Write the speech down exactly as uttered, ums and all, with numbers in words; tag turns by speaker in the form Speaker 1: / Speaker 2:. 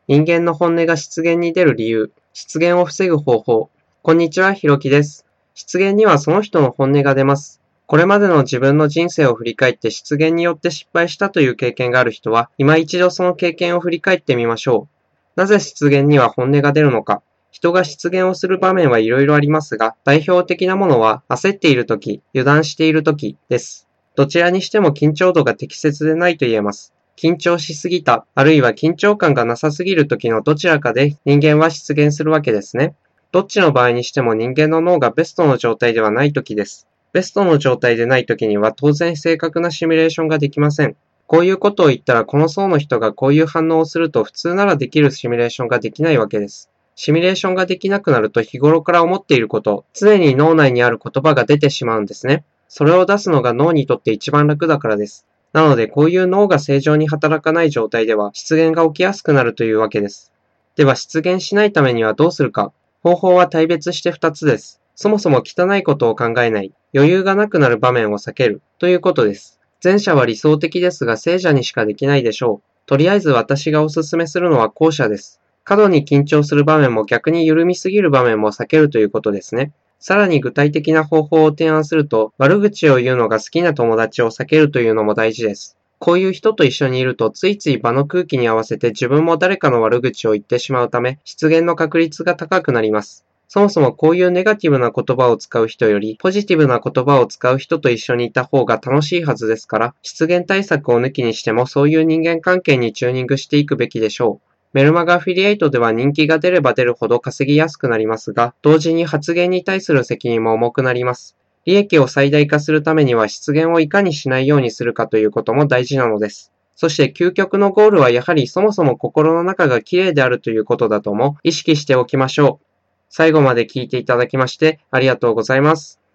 Speaker 1: 人間の本音が失言に出る理由、失言を防ぐ方法。こんにちは、ひろきです。失言にはその人の本音が出ます。これまでの自分の人生を振り返って失言によって失敗したという経験がある人は、今一度その経験を振り返ってみましょう。なぜ失言には本音が出るのか。人が失言をする場面はいろいろありますが、代表的なものは焦っているとき、油断しているときです。どちらにしても緊張度が適切でないと言えます。緊張しすぎた、あるいは緊張感がなさすぎる時のどちらかで人間は失言するわけですね。どっちの場合にしても人間の脳がベストの状態ではない時です。ベストの状態でない時には当然正確なシミュレーションができません。こういうことを言ったらこの層の人がこういう反応をすると普通ならできるシミュレーションができないわけです。シミュレーションができなくなると日頃から思っていること、常に脳内にある言葉が出てしまうんですね。それを出すのが脳にとって一番楽だからです。なのでこういう脳が正常に働かない状態では失言が起きやすくなるというわけです。では失言しないためにはどうするか。方法は大別してふたつです。そもそも汚いことを考えない、余裕がなくなる場面を避けるということです。前者は理想的ですが聖者にしかできないでしょう。とりあえず私がおすすめするのは後者です。過度に緊張する場面も逆に緩みすぎる場面も避けるということですね。さらに具体的な方法を提案すると、悪口を言うのが好きな友達を避けるというのも大事です。こういう人と一緒にいるとついつい場の空気に合わせて自分も誰かの悪口を言ってしまうため、失言の確率が高くなります。そもそもこういうネガティブな言葉を使う人より、ポジティブな言葉を使う人と一緒にいた方が楽しいはずですから、失言対策を抜きにしてもそういう人間関係にチューニングしていくべきでしょう。メルマガアフィリエイトでは人気が出れば出るほど稼ぎやすくなりますが、同時に発言に対する責任も重くなります。利益を最大化するためには失言をいかにしないようにするかということも大事なのです。そして究極のゴールはやはりそもそも心の中が綺麗であるということだとも意識しておきましょう。最後まで聞いていただきましてありがとうございます。